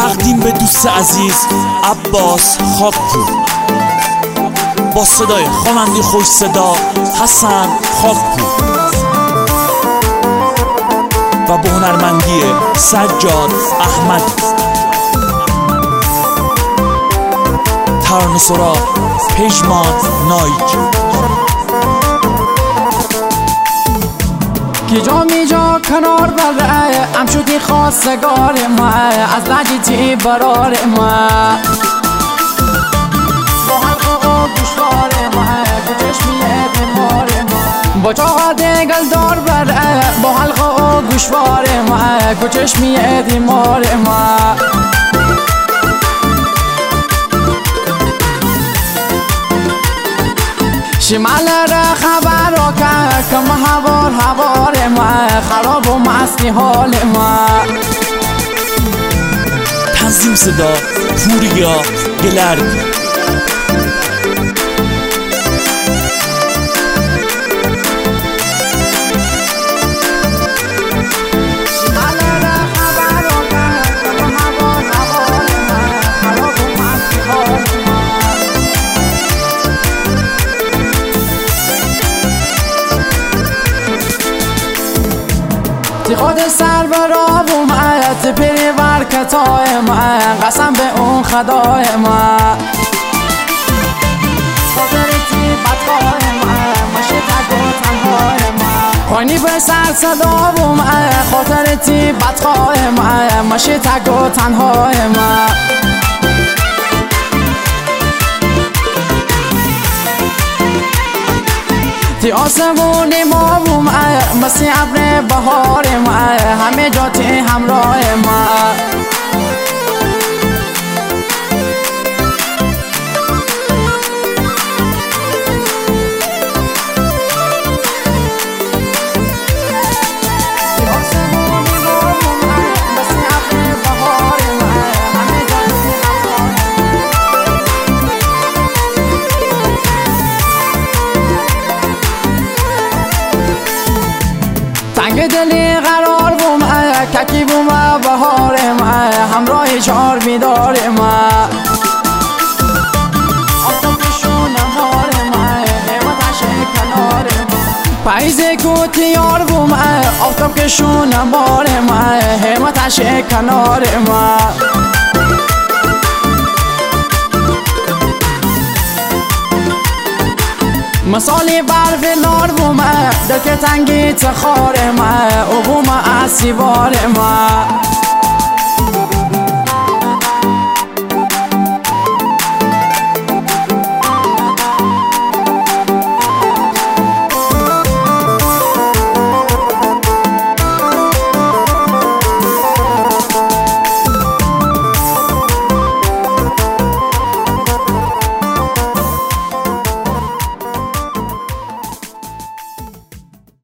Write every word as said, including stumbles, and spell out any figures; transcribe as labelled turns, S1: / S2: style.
S1: تقدیم به دوست عزیز عباس خاکپور با صدای خواننده خوش صدا حسن خاکپور و با هنرمندی سجاد احمدی. ترانه‌سرا پژمان نایک.
S2: کی جا می جا کنار بره ام شدی خواستگار ما از لجیتی برار ما با حلق و گوشوار ما چشمی بیمار ما با چاقا دگل دار بره با حلق و گوشوار ما چشمی بیمار ما شمال را خبر را که کم هوار هوار ما خراب و مستی حال ما.
S1: تنظیم صدا پوریا گلرگی.
S2: تی خود سر براب اومد پیری برکتای من قسم به اون خدای من خاطر تی بدخواه من مشه تک و تنهای من خونی به سر صدا اومد خاطر تی بدخواه من مشه تک و تنهای من تی آسمونی ما بوم مثل ابر بهار ما همه جا تی همراه ما تنگ دلی قرار بوم ککی بوم بهار ما همراه چار بیدار ما آفتابشون نهار ما حیوانش کنار ما پاییز کوتیار بوم آفتاب کشون بار ما حیوانش کنار ما مثالی برف نار بومه دل که تنگی تخار ما او بومه اسی بار ما